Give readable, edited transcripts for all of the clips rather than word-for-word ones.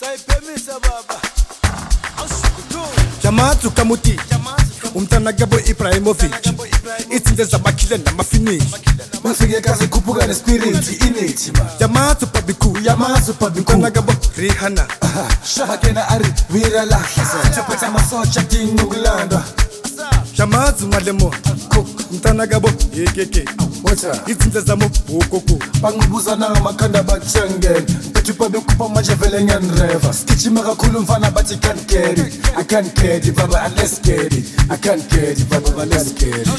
Jamatu Kamuti, Umtanagabo Ibrahimovic, it's in the Zabakilan, I'm a finish. Masigekazi kupuga na spirit innate. Jamatu Pabiku, Yamazu Pabiku, Umtanagabo Rihanna, Makena Ari, Vira Lahiza, Chapata Masocha King Uganda. Jamatu Malemo, Umtanagabo, Yeke, it's in the Zamo, Ukoko, Bangubuza na Makanda Bachangen, Petupabukupa Majaveling and Reva, Skitchimaka Kulumfana, but I can't get it. I can't get it, Baba, and let's get it. I can't get it, Baba, let's get it.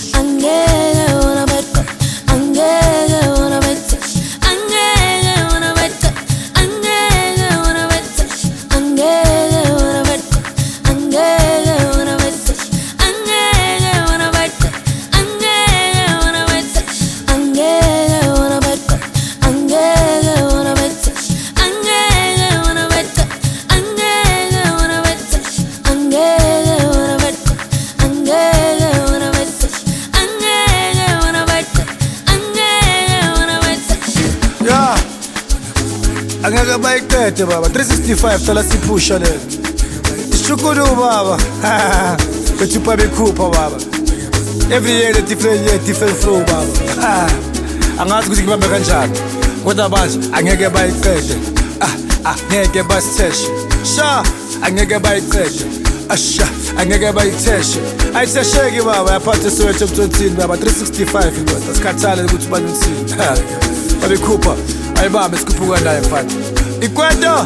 Angaka bayikhethe baba 365 thala sipusha le Ishukuru baba Betupa bekhupha baba Every year different flow baba Angazi ukuthi kubambe kanjani kodwa manje angeke bayikhethe angeke basitheshe sha angeke bayikhethe asha angeke bayitheshe ayithesheki baba yaphatha Soweto ebuthonthini baba 365 indoda sikhathale ukuthi ubani uthini babekhupha ayibambe sikhuphuka naye mfana ikwento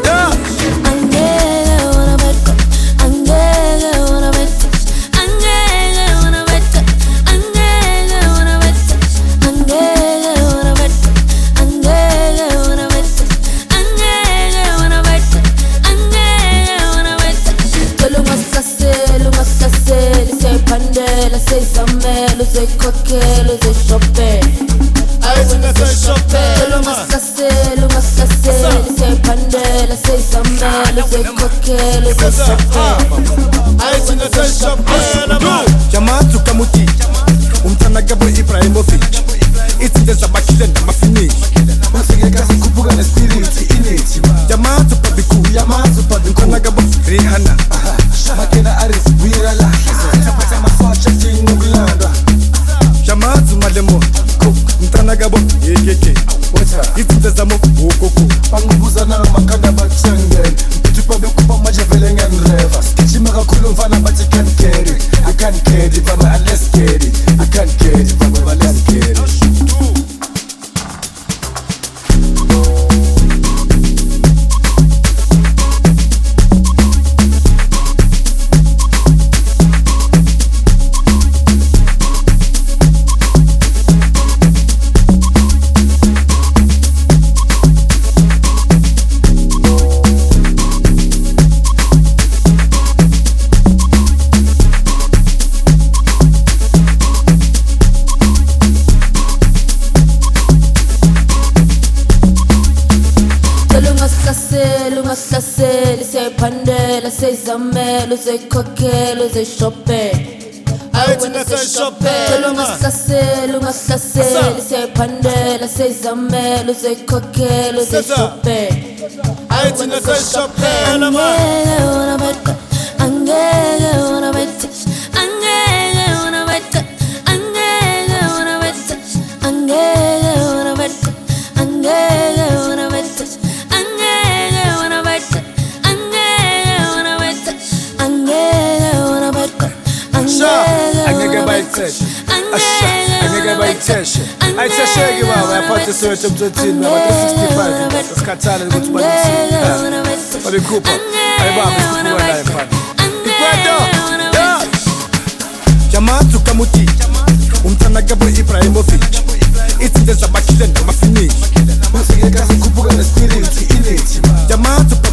Jamatu Kamuti, Umtanagabo Ibrahimovic, it's in the Zabakilan, I'm a finish. Masigekazi kupuga na spirit innate. Jamatu Pabiku, Yamazu Pabiku, Umtanagabo Rihanna, Makena Ari, Vira Lahiza, Chapata Masocha King Uganda. Jamatu Malemo, Umtanagabo Yeke, it's in the Zamo, Ukoko, Bangubuza na Makanda Bachangen, Petupabukupa Majaveling and Reva, Skitchimaka Kulumfana, but I can't get it. I can't get it, Baba, and let's get it. I can't get it, Baba, let's get it. Say pandela, say zamelo, say coquelo, say shoppe. I wanna say shoppe. Lunga say pandela, say zamelo, say coquelo, say shoppe. I wanna say shoppe. ayithesheki baba yaphatha Soweto ebuthonthini baba 365 sikhathale ukuthi ubani uthini babekhupha ayibambe sikhuphuka naye mfana ikwento Jamatu Kamuti, Umtanagabo Ibrahimovic, it's in the Zabakilan, I'm a finish. Masigekazi kupuga na spirit innate. Jamatu